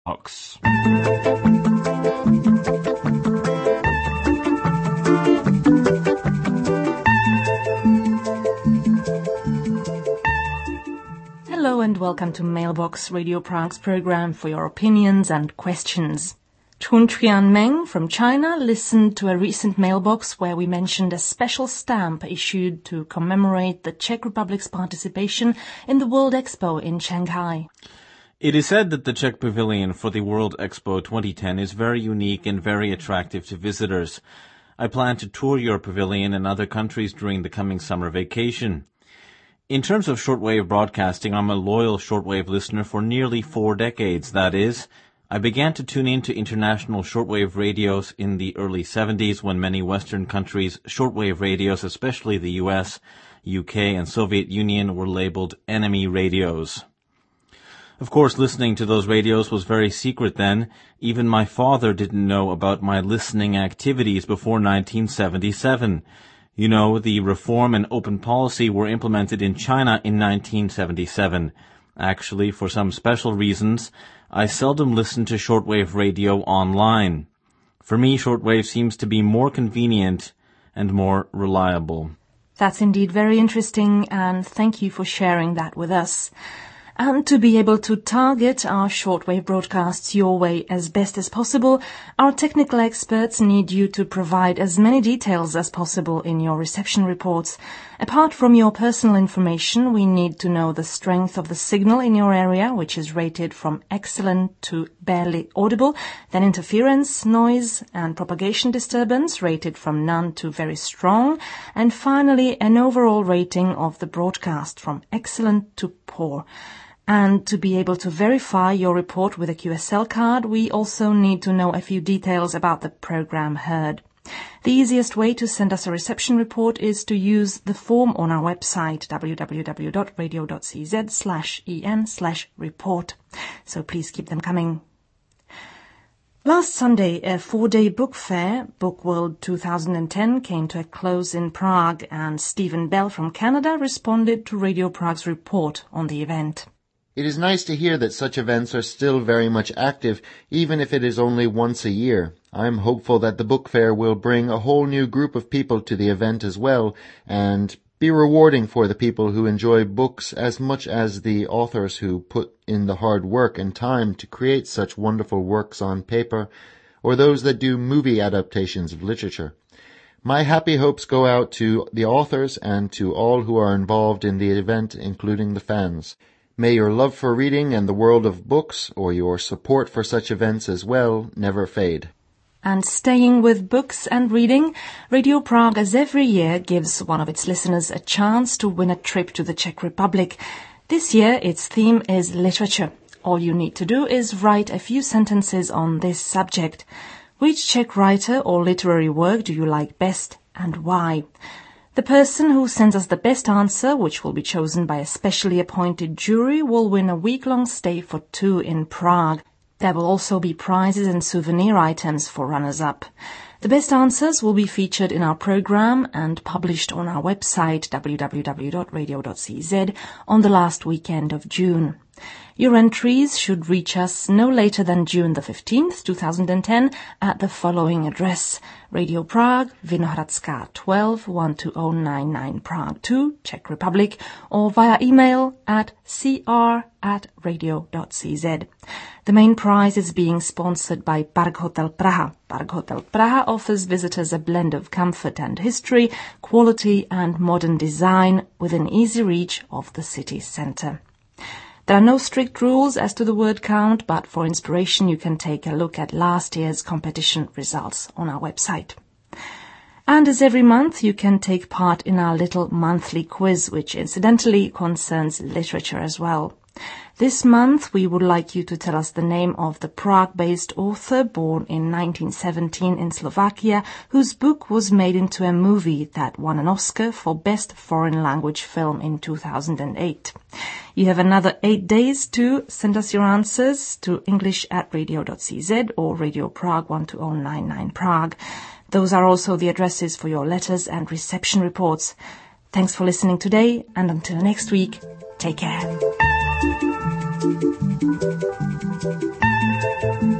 Box. Hello and welcome to Mailbox, Radio Prague's program for your opinions and questions. Chun Trian Meng from China listened to a recent Mailbox where we mentioned a special stamp issued to commemorate the Czech Republic's participation in the World Expo in Shanghai. It is said that the Czech Pavilion for the World Expo 2010 is very unique and very attractive to visitors. I plan to tour your pavilion in other countries during the coming summer vacation. In terms of shortwave broadcasting, I'm a loyal shortwave listener for nearly 4 decades. That is, I began to tune in to international shortwave radios in the early 70s when many Western countries' shortwave radios, especially the US, UK, and Soviet Union, were labeled enemy radios. Of course, listening to those radios was very secret then. Even my father didn't know about my listening activities before 1977. You know, the reform and open policy were implemented in China in 1977. Actually, for some special reasons, I seldom listen to shortwave radio online. For me, shortwave seems to be more convenient and more reliable. That's indeed very interesting, and thank you for sharing that with us. And to be able to target our shortwave broadcasts your way as best as possible, our technical experts need you to provide as many details as possible in your reception reports. Apart from your personal information, we need to know the strength of the signal in your area, which is rated from excellent to barely audible, then interference, noise, and propagation disturbance, rated from none to very strong, and finally an overall rating of the broadcast from excellent to poor. And to be able to verify your report with a QSL card, we also need to know a few details about the program heard. The easiest way to send us a reception report is to use the form on our website, www.radio.cz/en/report. So please keep them coming. Last Sunday, a 4-day book fair, Book World 2010, came to a close in Prague, and Stephen Bell from Canada responded to Radio Prague's report on the event. It is nice to hear that such events are still very much active, even if it is only once a year. I am hopeful that the book fair will bring a whole new group of people to the event as well, and be rewarding for the people who enjoy books as much as the authors who put in the hard work and time to create such wonderful works on paper, or those that do movie adaptations of literature. My happy hopes go out to the authors and to all who are involved in the event, including the fans. May your love for reading and the world of books, or your support for such events as well, never fade. And staying with books and reading, Radio Prague, as every year, gives one of its listeners a chance to win a trip to the Czech Republic. This year, its theme is literature. All you need to do is write a few sentences on this subject. Which Czech writer or literary work do you like best, and why? The person who sends us the best answer, which will be chosen by a specially appointed jury, will win a week-long stay for 2 in Prague. There will also be prizes and souvenir items for runners-up. The best answers will be featured in our program and published on our website, www.radio.cz, on the last weekend of June. Your entries should reach us no later than June the 15th, 2010, at the following address: Radio Prague, Vinohradská 12, 12099 Prague 2, Czech Republic, or via email at cr@radio.cz. The main prize is being sponsored by Park Hotel Praha. Park Hotel Praha offers visitors a blend of comfort and history, quality and modern design within easy reach of the city centre. There are no strict rules as to the word count, but for inspiration you can take a look at last year's competition results on our website. And as every month, you can take part in our little monthly quiz, which incidentally concerns literature as well. This month, we would like you to tell us the name of the Prague-based author born in 1917 in Slovakia, whose book was made into a movie that won an Oscar for Best Foreign Language Film in 2008. You have another 8 days to send us your answers to english@radio.cz or Radio Prague 12099 Prague. Those are also the addresses for your letters and reception reports. Thanks for listening today, and until next week, take care. you.